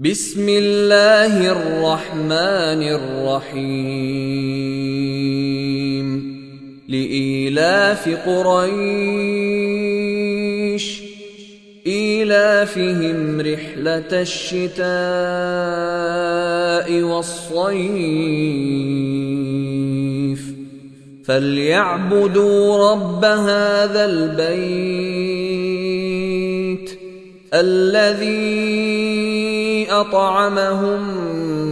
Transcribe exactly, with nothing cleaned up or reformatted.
بسم الله الرحمن الرحيم لإيلاف قريش إيلافهم رحلة الشتاء والصيف فليعبدوا رب هذا البيت الذي أطعمهم